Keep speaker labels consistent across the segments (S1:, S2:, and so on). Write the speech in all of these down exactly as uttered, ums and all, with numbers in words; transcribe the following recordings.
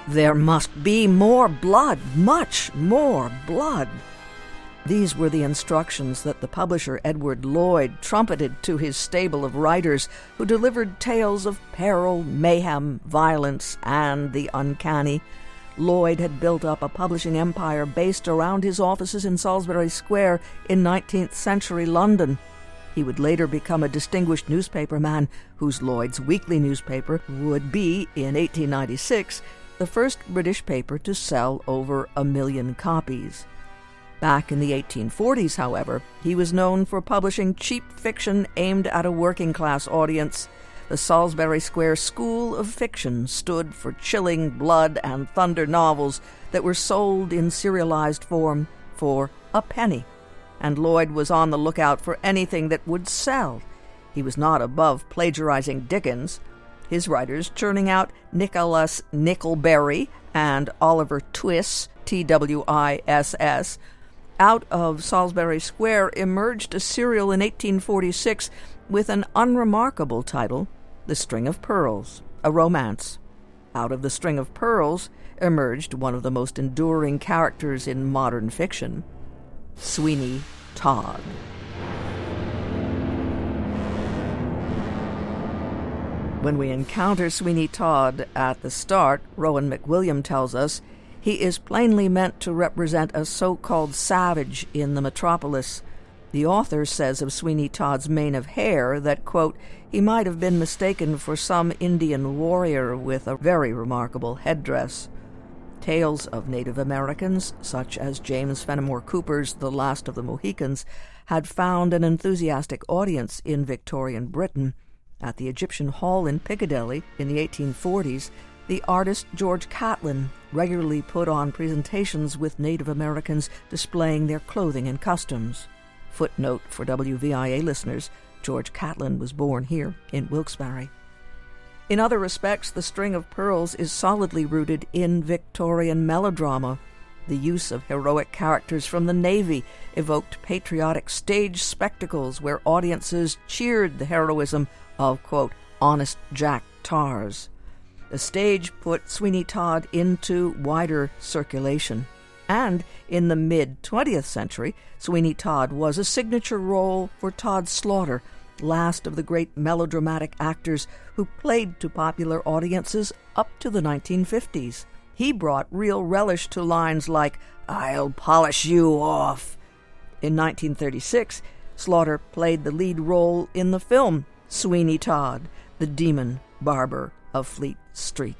S1: There must be more blood, much more blood. These were the instructions that the publisher Edward Lloyd trumpeted to his stable of writers who delivered tales of peril, mayhem, violence, and the uncanny. Lloyd had built up a publishing empire based around his offices in Salisbury Square in nineteenth century London. He would later become a distinguished newspaperman whose Lloyd's Weekly newspaper would be, in eighteen ninety-six, the first British paper to sell over a million copies. Back in the eighteen forties, however, he was known for publishing cheap fiction aimed at a working-class audience. The Salisbury Square School of Fiction stood for chilling blood and thunder novels that were sold in serialized form for a penny, and Lloyd was on the lookout for anything that would sell. He was not above plagiarizing Dickens, his writers churning out Nicholas Nickelberry and Oliver Twiss, T W I S S. Out of Salisbury Square emerged a serial in eighteen forty-six with an unremarkable title, The String of Pearls, a romance. Out of The String of Pearls emerged one of the most enduring characters in modern fiction, Sweeney Todd. When we encounter Sweeney Todd at the start, Rowan McWilliam tells us, he is plainly meant to represent a so-called savage in the metropolis. The author says of Sweeney Todd's mane of hair that, quote, he might have been mistaken for some Indian warrior with a very remarkable headdress. Tales of Native Americans, such as James Fenimore Cooper's The Last of the Mohicans, had found an enthusiastic audience in Victorian Britain. At the Egyptian Hall in Piccadilly in the eighteen forties, the artist George Catlin regularly put on presentations with Native Americans displaying their clothing and customs. Footnote for W V I A listeners, George Catlin was born here in Wilkes-Barre. In other respects, The String of Pearls is solidly rooted in Victorian melodrama. The use of heroic characters from the Navy evoked patriotic stage spectacles where audiences cheered the heroism of, quote, honest Jack Tars. The stage put Sweeney Todd into wider circulation. And in the mid-twentieth century, Sweeney Todd was a signature role for Todd Slaughter, last of the great melodramatic actors who played to popular audiences up to the nineteen fifties. He brought real relish to lines like, I'll polish you off. In nineteen thirty-six, Slaughter played the lead role in the film Sweeney Todd, the Demon Barber of Fleet Street.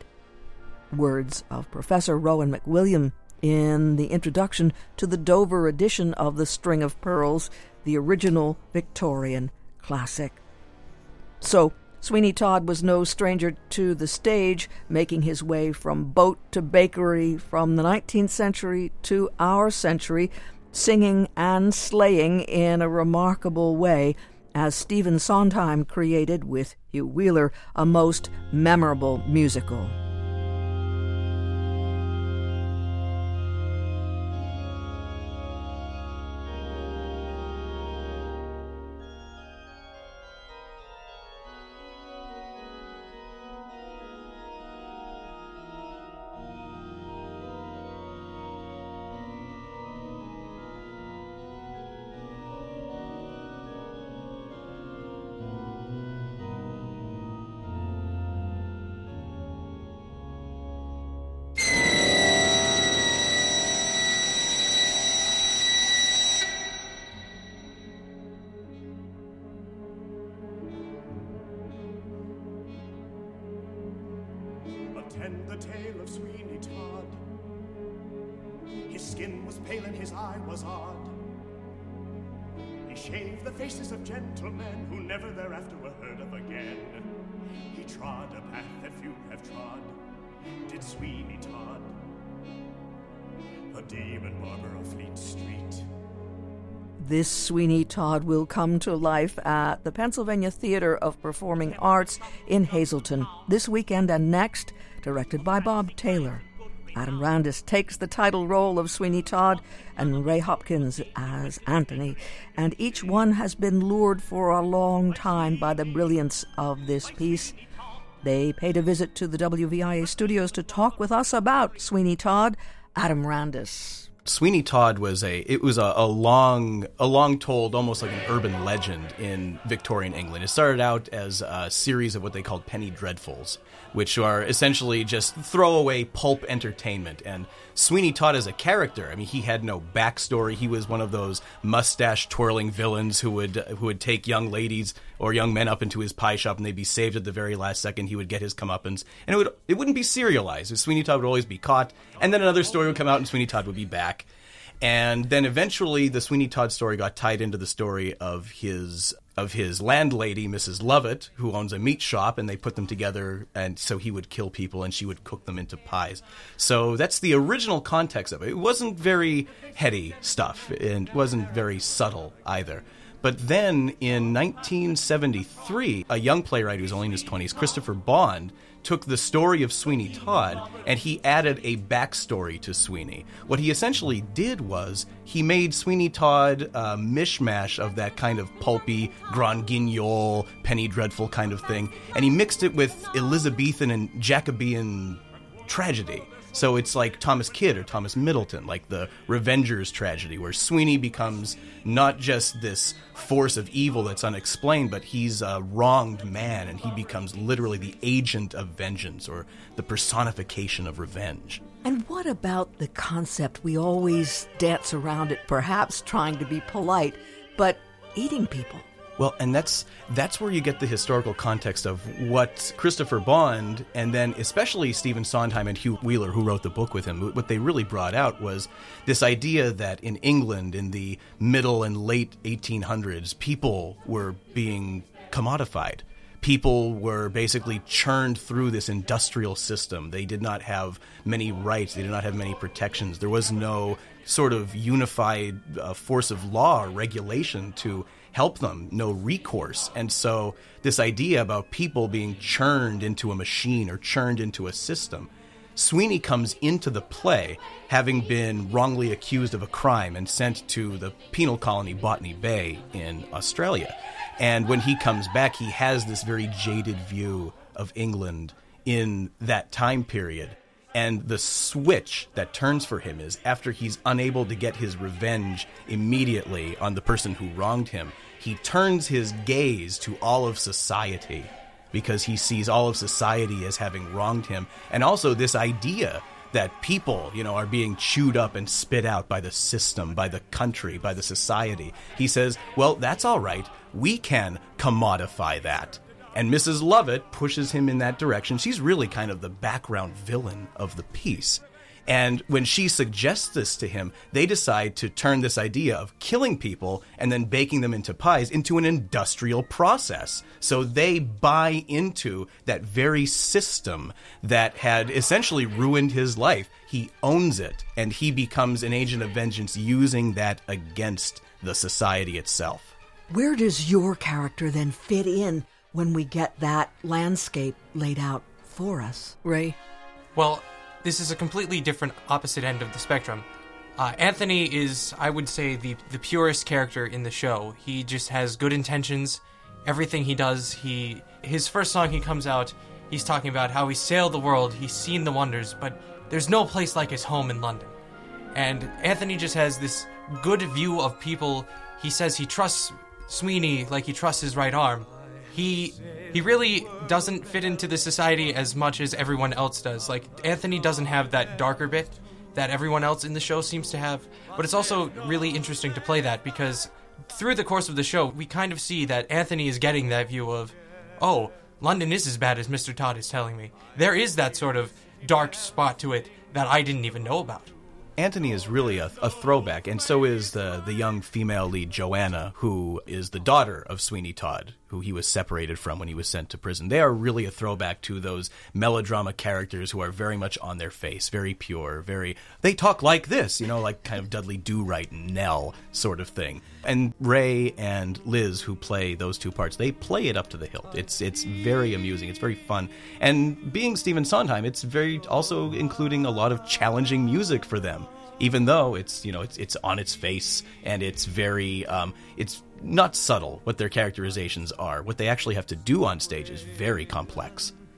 S1: Words of Professor Rowan McWilliam in the introduction to the Dover edition of The String of Pearls, the original Victorian classic. So, Sweeney Todd was no stranger to the stage, making his way from boat to bakery, from the nineteenth century to our century, singing and slaying in a remarkable way, as Stephen Sondheim created with Hugh Wheeler a most memorable musical.
S2: Attend the tale of Sweeney Todd. His skin was pale and his eye was odd. He shaved the faces of gentlemen who never thereafter were heard of again. He trod a path that few have trod, did Sweeney Todd, a demon barber of Fleet Street.
S1: This Sweeney Todd will come to life at the Pennsylvania Theater of Performing Arts in Hazleton this weekend and next, directed by Bob Taylor. Adam Randis takes the title role of Sweeney Todd and Ray Hopkins as Anthony, and each one has been lured for a long time by the brilliance of this piece. They paid a visit to the W V I A studios to talk with us about Sweeney Todd. Adam Randus.
S3: Sweeney Todd was a it was a, a long a long told, almost like an urban legend in Victorian England. It started out as a series of what they called penny dreadfuls, which are essentially just throwaway pulp entertainment. And Sweeney Todd as a character, I mean, he had no backstory. He was one of those mustache twirling villains who would who would take young ladies or young men up into his pie shop, and they'd be saved at the very last second. He would get his comeuppance, and it would it wouldn't be serialized. Sweeney Todd would always be caught, and then another story would come out, and Sweeney Todd would be back. And then eventually the Sweeney Todd story got tied into the story of his of his landlady, Missus Lovett, who owns a meat shop, and they put them together, and so he would kill people and she would cook them into pies. So that's the original context of it. It wasn't very heady stuff, and it wasn't very subtle either. But then in nineteen seventy-three, a young playwright who was only in his twenties, Christopher Bond, took the story of Sweeney Todd and he added a backstory to Sweeney. What he essentially did was he made Sweeney Todd a mishmash of that kind of pulpy, Grand Guignol, Penny Dreadful kind of thing, and he mixed it with Elizabethan and Jacobean tragedy. So it's like Thomas Kidd or Thomas Middleton, like the Revengers tragedy, where Sweeney becomes not just this force of evil that's unexplained, but he's a wronged man, and he becomes literally the agent of vengeance, or the personification of revenge.
S1: And what about the concept? We always dance around it, perhaps trying to be polite, but eating people.
S3: Well, and that's that's where you get the historical context of what Christopher Bond, and then especially Stephen Sondheim and Hugh Wheeler, who wrote the book with him, what they really brought out was this idea that in England in the middle and late eighteen hundreds, people were being commodified. People were basically churned through this industrial system. They did not have many rights. They did not have many protections. There was no sort of unified uh, force of law or regulation to help them, no recourse. And so this idea about people being churned into a machine or churned into a system, Sweeney comes into the play having been wrongly accused of a crime and sent to the penal colony Botany Bay in Australia. And when he comes back, he has this very jaded view of England in that time period. And the switch that turns for him is after he's unable to get his revenge immediately on the person who wronged him, he turns his gaze to all of society because he sees all of society as having wronged him. And also this idea that people, you know, are being chewed up and spit out by the system, by the country, by the society. He says, well, that's all right. We can commodify that. And Missus Lovett pushes him in that direction. She's really kind of the background villain of the piece. And when she suggests this to him, they decide to turn this idea of killing people and then baking them into pies into an industrial process. So they buy into that very system that had essentially ruined his life. He owns it, and he becomes an agent of vengeance using that against the society itself.
S1: Where does your character then fit in when we get that landscape laid out for us, Ray?
S4: Well, this is a completely different opposite end of the spectrum. Uh, Anthony is, I would say, the, the purest character in the show. He just has good intentions. Everything he does, he his first song he comes out, he's talking about how he sailed the world, he's seen the wonders, but there's no place like his home in London. And Anthony just has this good view of people. He says he trusts Sweeney like he trusts his right arm. He he really doesn't fit into the society as much as everyone else does. Like, Anthony doesn't have that darker bit that everyone else in the show seems to have. But it's also really interesting to play that because through the course of the show, we kind of see that Anthony is getting that view of, oh, London is as bad as Mister Todd is telling me. There is that sort of dark spot to it that I didn't even know about.
S3: Anthony is really a, a throwback, and so is the, the young female lead, Joanna, who is the daughter of Sweeney Todd, who he was separated from when he was sent to prison. They are really a throwback to those melodrama characters who are very much on their face, very pure, very... They talk like this, you know, like kind of Dudley Do-Right and Nell sort of thing. And Ray and Liz, who play those two parts, they play it up to the hilt. It's it's very amusing. It's very fun. And being Stephen Sondheim, it's very also including a lot of challenging music for them. Even though it's, you know, it's it's on its face and it's very, um, it's not subtle what their characterizations are. What they actually have to do on stage is very complex.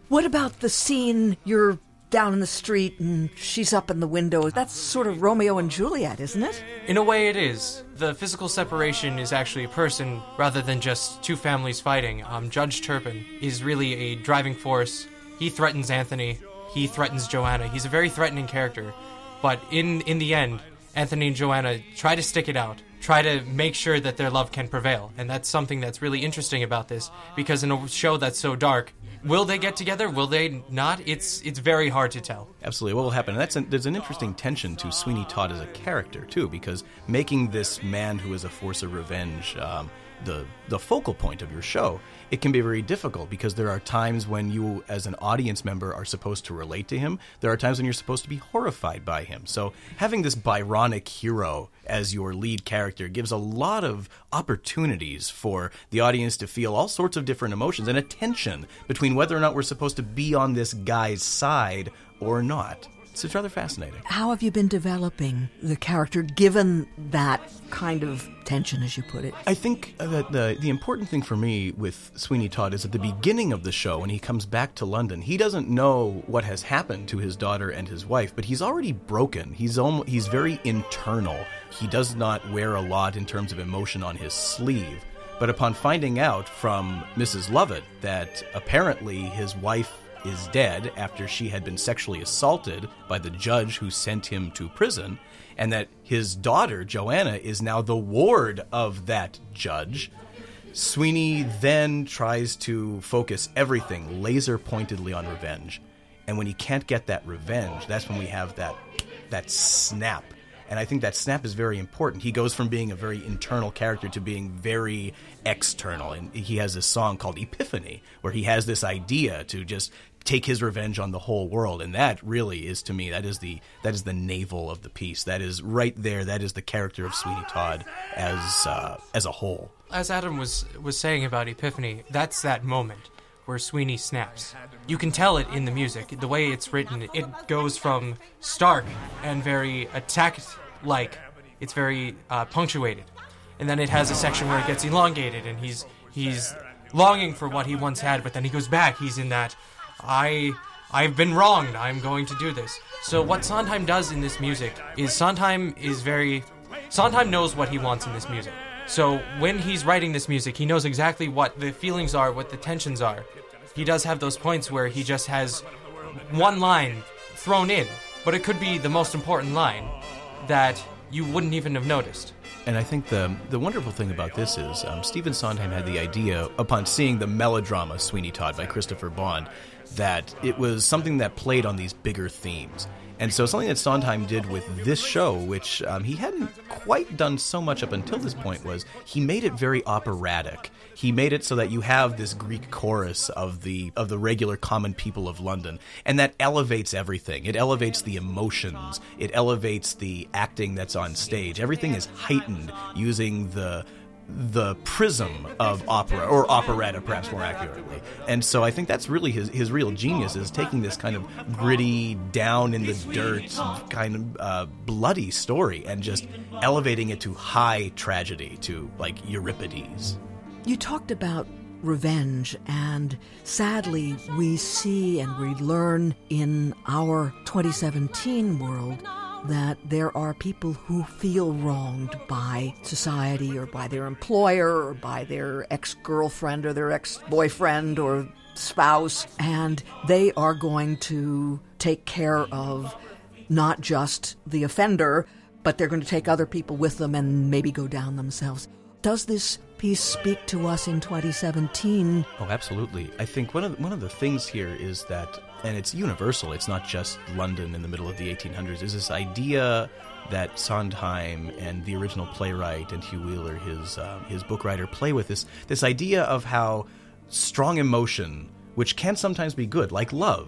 S1: What about the scene you're down in the street and she's up in the window? That's sort of Romeo and Juliet, isn't it?
S4: In a way, it is. The physical separation is actually a person rather than just two families fighting. Um, Judge Turpin is really a driving force. He threatens Anthony. He threatens Joanna. He's a very threatening character. But in, in the end, Anthony and Joanna try to stick it out, try to make sure that their love can prevail. And that's something that's really interesting about this, because in a show that's so dark, will they get together? Will they not? It's it's very hard to tell.
S3: Absolutely. What will happen? And that's an, there's an interesting tension to Sweeney Todd as a character, too, because making this man who is a force of revenge um, the the focal point of your show, it can be very difficult because there are times when you, as an audience member, are supposed to relate to him. There are times when you're supposed to be horrified by him. So having this Byronic hero as your lead character gives a lot of opportunities for the audience to feel all sorts of different emotions and a tension between whether or not we're supposed to be on this guy's side or not. So it's rather fascinating.
S1: How have you been developing the character given that kind of tension, as you put it?
S3: I think that the the important thing for me with Sweeney Todd is at the beginning of the show, when he comes back to London, he doesn't know what has happened to his daughter and his wife, but he's already broken. He's almost, he's very internal. He does not wear a lot in terms of emotion on his sleeve. But upon finding out from Missus Lovett that apparently his wife is dead after she had been sexually assaulted by the judge who sent him to prison, and that his daughter, Joanna, is now the ward of that judge, Sweeney then tries to focus everything laser-pointedly on revenge. And when he can't get that revenge, that's when we have that that snap. And I think that snap is very important. He goes from being a very internal character to being very external. And he has this song called Epiphany, where he has this idea to just take his revenge on the whole world. And that really is, to me, that is the that is the navel of the piece. That is right there. That is the character of Sweeney Todd as uh, as a whole.
S4: As Adam was, was saying about Epiphany, that's that moment where Sweeney snaps. You can tell it in the music. The way it's written, it goes from stark and very attack-like. It's very uh, punctuated. And then it has a section where it gets elongated, and he's he's longing for what he once had, but then he goes back. He's in that, I, I've been wronged, I'm going to do this. So what Sondheim does in this music is Sondheim is very... Sondheim knows what he wants in this music. So when he's writing this music, he knows exactly what the feelings are, what the tensions are. He does have those points where he just has one line thrown in, but it could be the most important line that you wouldn't even have noticed.
S3: And I think the the wonderful thing about this is um, Stephen Sondheim had the idea, upon seeing the melodrama Sweeney Todd by Christopher Bond, that it was something that played on these bigger themes. And so something that Sondheim did with this show, which um, he hadn't quite done so much up until this point, was he made it very operatic. He made it so that you have this Greek chorus of the of the regular common people of London, and that elevates everything. It elevates the emotions. It elevates the acting that's on stage. Everything is heightened using the the prism of opera, or operetta perhaps more accurately. And so I think that's really his, his real genius, is taking this kind of gritty, down in the dirt, kind of uh, bloody story and just elevating it to high tragedy, to like Euripides.
S1: You talked about revenge, and sadly we see and we learn in our twenty seventeen world that there are people who feel wronged by society or by their employer or by their ex-girlfriend or their ex-boyfriend or spouse, and they are going to take care of not just the offender, but they're going to take other people with them and maybe go down themselves. Does this piece speak to us in twenty seventeen?
S3: Oh, absolutely. I think one of the, one of the things here is that, and it's universal, it's not just London in the middle of the eighteen hundreds, is this idea that Sondheim and the original playwright and Hugh Wheeler, his uh, his book writer, play with this this idea of how strong emotion, which can sometimes be good, like love,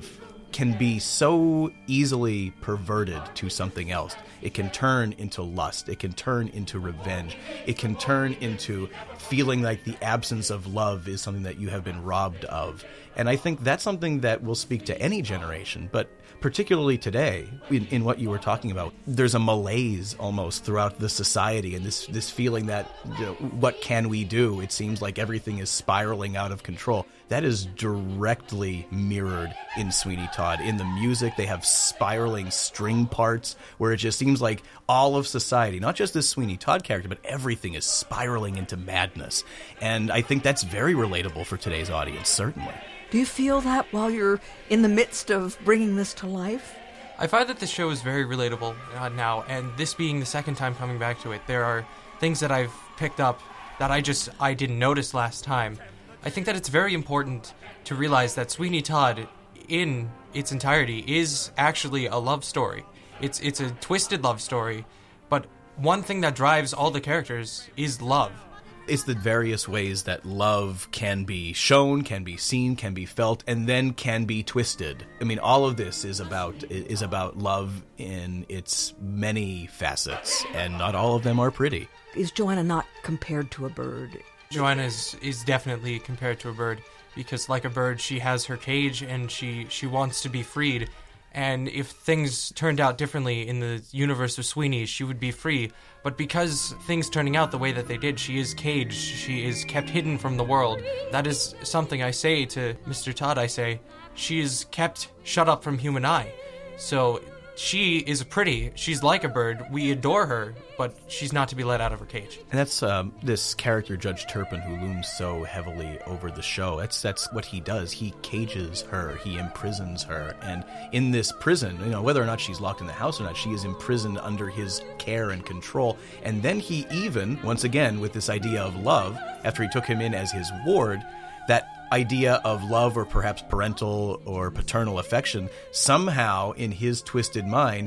S3: can be so easily perverted to something else. It can turn into lust. It can turn into revenge. It can turn into feeling like the absence of love is something that you have been robbed of. And I think that's something that will speak to any generation, but particularly today, in, in what you were talking about, there's a malaise almost throughout the society, and this, this feeling that, you know, what can we do? It seems like everything is spiraling out of control. That is directly mirrored in Sweeney Todd. In the music, they have spiraling string parts where it just seems like all of society, not just this Sweeney Todd character, but everything is spiraling into madness. And I think that's very relatable for today's audience, certainly.
S1: Do you feel that while you're in the midst of bringing this to life?
S4: I find that this show is very relatable uh, now, and this being the second time coming back to it, there are things that I've picked up that I just I didn't notice last time. I think that it's very important to realize that Sweeney Todd, in its entirety, is actually a love story. It's it's a twisted love story, but one thing that drives all the characters is love.
S3: It's the various ways that love can be shown, can be seen, can be felt, and then can be twisted. I mean, all of this is about is about love in its many facets, and not all of them are pretty.
S1: Is Joanna not compared to a bird?
S4: Joanna is, is definitely compared to a bird, because like a bird, she has her cage, and she, she wants to be freed. And if things turned out differently in the universe of Sweeney, she would be free. But because things turning out the way that they did, she is caged, she is kept hidden from the world. That is something I say to Mister Todd, I say, she is kept shut up from human eye. So she is pretty, she's like a bird, we adore her, but she's not to be let out of her cage.
S3: And that's um, this character, Judge Turpin, who looms so heavily over the show. That's that's what he does. He cages her, he imprisons her, and in this prison, you know, whether or not she's locked in the house or not, she is imprisoned under his care and control. And then he even, once again, with this idea of love, after he took him in as his ward, that idea of love or perhaps parental or paternal affection somehow in his twisted mind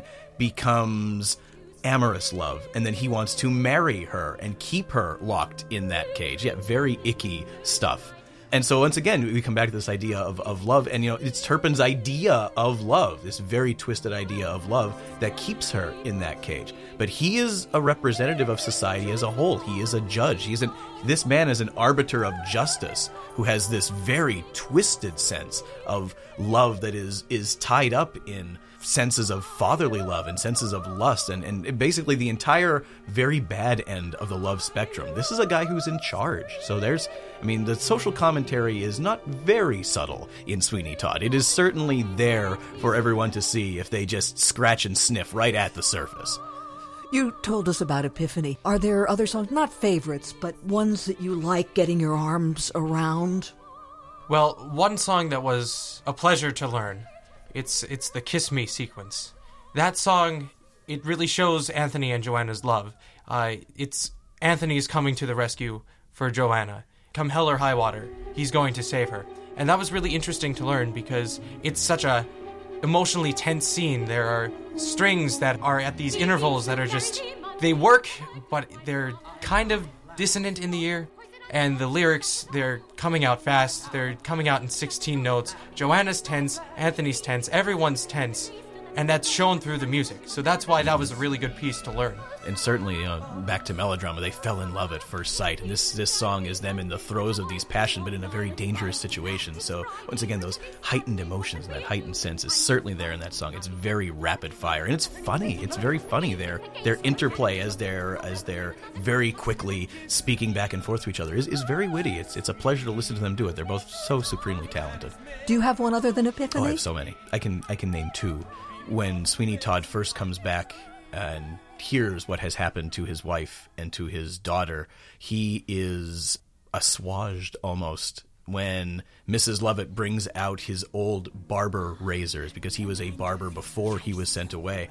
S3: becomes amorous love, and then he wants to marry her and keep her locked in that cage. Yeah, very icky stuff. And so once again, we come back to this idea of, of love, and you know, it's Turpin's idea of love, this very twisted idea of love that keeps her in that cage. But he is a representative of society as a whole. He is a judge. He's an, this man is an arbiter of justice who has this very twisted sense of love that is is tied up in senses of fatherly love and senses of lust, and, and basically the entire very bad end of the love spectrum. This is a guy who's in charge. So there's, I mean, the social commentary is not very subtle in Sweeney Todd. It is certainly there for everyone to see if they just scratch and sniff right at the surface.
S1: You told us about Epiphany. Are there other songs, not favorites, but ones that you like getting your arms around?
S4: Well, one song that was a pleasure to learn, it's it's the Kiss Me sequence. That song, it really shows Anthony and Joanna's love. Uh, it's Anthony's coming to the rescue for Joanna. Come hell or high water, he's going to save her. And that was really interesting to learn because it's such a emotionally tense scene. There are strings that are at these intervals that are just, they work, but they're kind of dissonant in the ear. And the lyrics, they're coming out fast. They're coming out in sixteen notes. Joanna's tense, Anthony's tense, everyone's tense. And that's shown through the music. So that's why that was a really good piece to learn.
S3: And certainly, you know, back to melodrama, they fell in love at first sight. And this this song is them in the throes of these passion, but in a very dangerous situation. So once again, those heightened emotions, that heightened sense is certainly there in that song. It's very rapid fire, and it's funny. It's very funny. Their their interplay as they're as they're very quickly speaking back and forth to each other is, is very witty. It's it's a pleasure to listen to them do it. They're both so supremely talented.
S1: Do you have one other than Epiphany?
S3: Oh, I have so many. I can I can name two. When Sweeney Todd first comes back and hears what has happened to his wife and to his daughter, he is assuaged almost when Missus Lovett brings out his old barber razors, because he was a barber before he was sent away.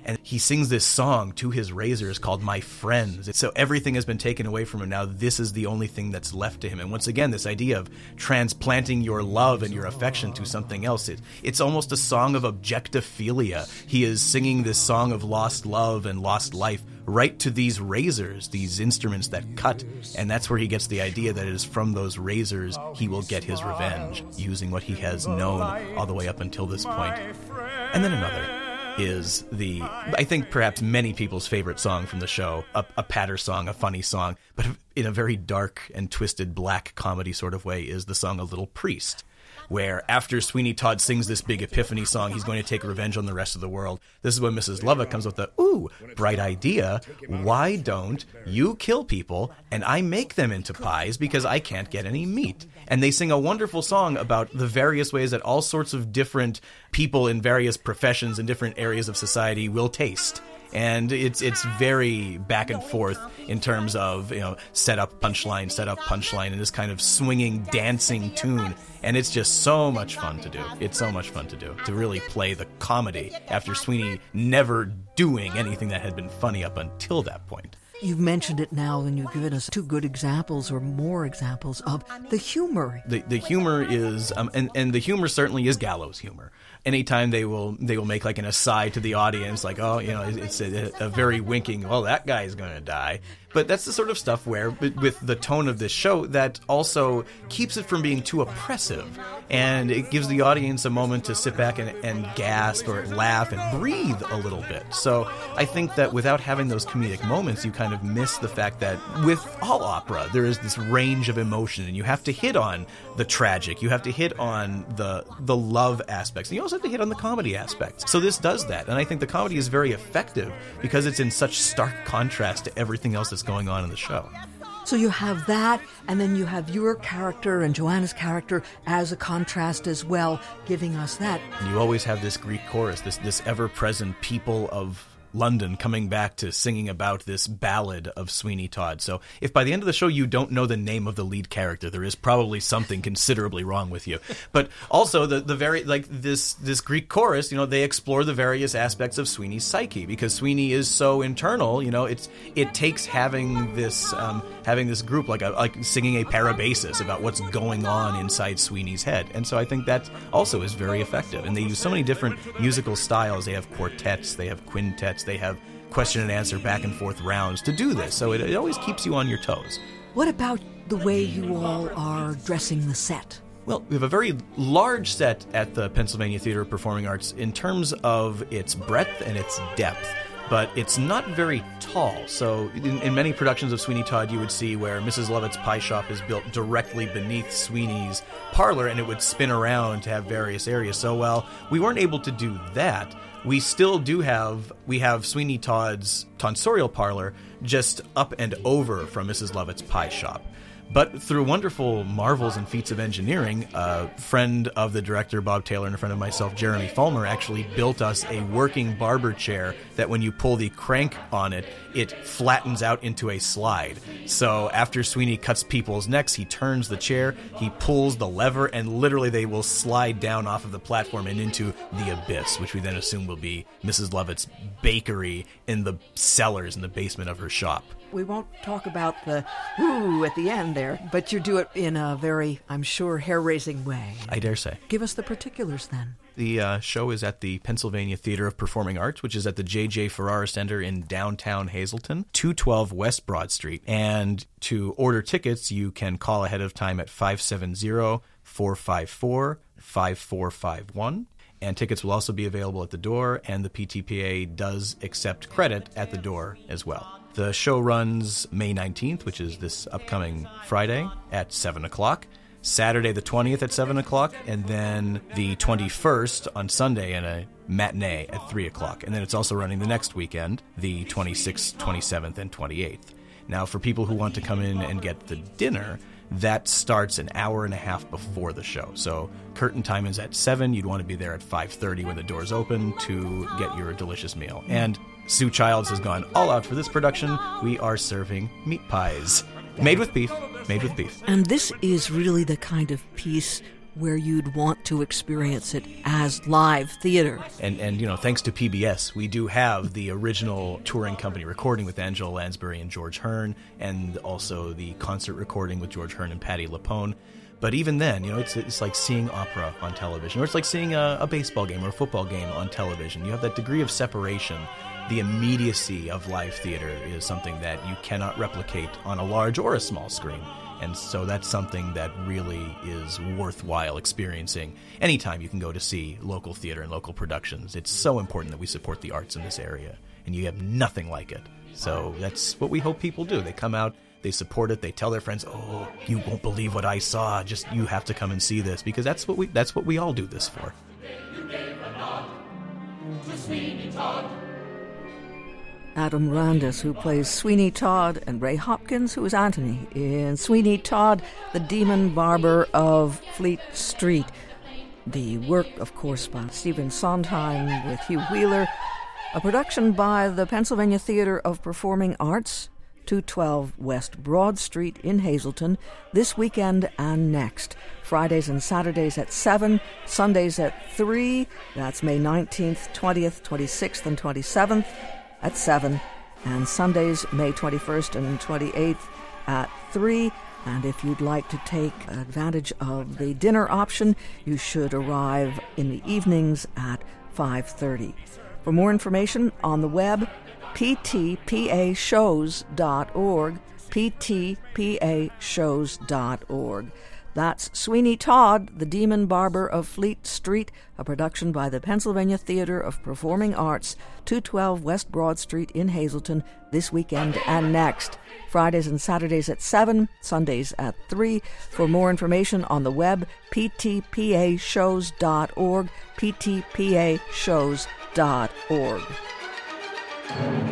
S3: And he sings this song to his razors called My Friends. So everything has been taken away from him. Now this is the only thing that's left to him. And once again, this idea of transplanting your love and your affection to something else. It, it's almost a song of objectophilia. He is singing this song of lost love and lost life right to these razors, these instruments that cut. And that's where he gets the idea that it is from those razors he will get his revenge, using what he has known all the way up until this point. And then another is the, I think perhaps many people's favorite song from the show, a, a patter song, a funny song, but in a very dark and twisted black comedy sort of way, is the song A Little Priest, where after Sweeney Todd sings this big epiphany song, he's going to take revenge on the rest of the world. This is when Missus Lovett comes with the, ooh, bright idea. Why don't you kill people and I make them into pies because I can't get any meat? And they sing a wonderful song about the various ways that all sorts of different people in various professions and different areas of society will taste. And it's it's very back and forth in terms of, you know, set up punchline, set up punchline, and this kind of swinging, dancing tune. And it's just so much fun to do. It's so much fun to do, to really play the comedy after Sweeney never doing anything that had been funny up until that point.
S1: You've mentioned it now, and you've given us two good examples or more examples of the humor.
S3: The the humor is, um, and, and the humor certainly is gallows humor. Anytime they will they will make like an aside to the audience, like, oh, you know, it's a, a very winking, well, that guy's going to die. But that's the sort of stuff where, with the tone of this show, that also keeps it from being too oppressive. And it gives the audience a moment to sit back and, and gasp or laugh and breathe a little bit. So I think that without having those comedic moments, you kind of miss the fact that with all opera, there is this range of emotion, and you have to hit on the tragic. You have to hit on the the love aspects. And you also have to hit on the comedy aspects. So this does that. And I think the comedy is very effective because it's in such stark contrast to everything else that's going on in the show.
S1: So you have that, and then you have your character and Joanna's character as a contrast as well, giving us that.
S3: And you always have this Greek chorus, this this ever-present people of London coming back to singing about this ballad of Sweeney Todd. So if by the end of the show you don't know the name of the lead character, there is probably something considerably wrong with you. But also the the very like this this Greek chorus, you know, they explore the various aspects of Sweeney's psyche, because Sweeney is so internal. You know, it's it takes having this um, having this group like a, like singing a parabasis about what's going on inside Sweeney's head. And so I think that also is very effective. And they use so many different musical styles. They have quartets, they have quintets, they have question and answer back and forth rounds to do this. So it, it always keeps you on your toes.
S1: What about the way you all are dressing the set?
S3: Well, we have a very large set at the Pennsylvania Theater of Performing Arts in terms of its breadth and its depth, but it's not very tall. So in, in many productions of Sweeney Todd, you would see where Missus Lovett's pie shop is built directly beneath Sweeney's parlor, and it would spin around to have various areas. So while we weren't able to do that, we still do have, we have Sweeney Todd's tonsorial parlor just up and over from Missus Lovett's pie shop. But through wonderful marvels and feats of engineering, a friend of the director, Bob Taylor, and a friend of myself, Jeremy Fulmer, actually built us a working barber chair that when you pull the crank on it, it flattens out into a slide. So after Sweeney cuts people's necks, he turns the chair, he pulls the lever, and literally they will slide down off of the platform and into the abyss, which we then assume will be Missus Lovett's bakery in the cellars in the basement of her shop.
S1: We won't talk about the woo at the end there, but you do it in a very, I'm sure, hair-raising way.
S3: I dare say.
S1: Give us the particulars then.
S3: The uh, show is at the Pennsylvania Theater of Performing Arts, which is at the J J. Ferrara Center in downtown Hazleton, two twelve West Broad Street. And to order tickets, you can call ahead of time at five seven zero, four five four, five four five one. And tickets will also be available at the door, and the P T P A does accept credit at the door as well. The show runs May nineteenth, which is this upcoming Friday, at seven o'clock. Saturday the twentieth at seven o'clock, and then the twenty-first on Sunday in a matinee at three o'clock. And then it's also running the next weekend, the twenty-sixth, twenty-seventh, and twenty-eighth. Now, for people who want to come in and get the dinner, that starts an hour and a half before the show. So curtain time is at seven. You'd want to be there at five thirty when the doors open to get your delicious meal. And Sue Childs has gone all out for this production. We are serving meat pies. Made with beef. Made with beef.
S1: And this is really the kind of piece where you'd want to experience it as live theater.
S3: And, and you know, thanks to P B S, we do have the original touring company recording with Angela Lansbury and George Hearn, and also the concert recording with George Hearn and Patti LuPone. But even then, you know, it's it's like seeing opera on television, or it's like seeing a, a baseball game or a football game on television. You have that degree of separation. The immediacy of live theater is something that you cannot replicate on a large or a small screen. And so that's something that really is worthwhile experiencing anytime you can go to see local theater and local productions. It's so important that we support the arts in this area, and you have nothing like it. So that's what we hope people do. They come out, they support it, they tell their friends, oh, you won't believe what I saw, just you have to come and see this, because that's what we that's what we all do this for.
S1: Adam Randus, who plays Sweeney Todd, and Ray Hopkins, who is Anthony, in Sweeney Todd, the Demon Barber of Fleet Street. The work, of course, by Stephen Sondheim with Hugh Wheeler, a production by the Pennsylvania Theater of Performing Arts, two twelve West Broad Street in Hazleton, this weekend and next. Fridays and Saturdays at seven, Sundays at three, that's May nineteenth, twentieth, twenty-sixth, and twenty-seventh, at seven, and Sundays, May twenty-first and twenty-eighth at three. And if you'd like to take advantage of the dinner option, you should arrive in the evenings at five thirty. For more information on the web, p t p a shows dot org, p t p a shows dot org. That's Sweeney Todd, the Demon Barber of Fleet Street, a production by the Pennsylvania Theater of Performing Arts, two twelve West Broad Street in Hazleton, this weekend and next. Fridays and Saturdays at seven, Sundays at three. For more information on the web, p t p a shows dot org, p t p a shows dot org.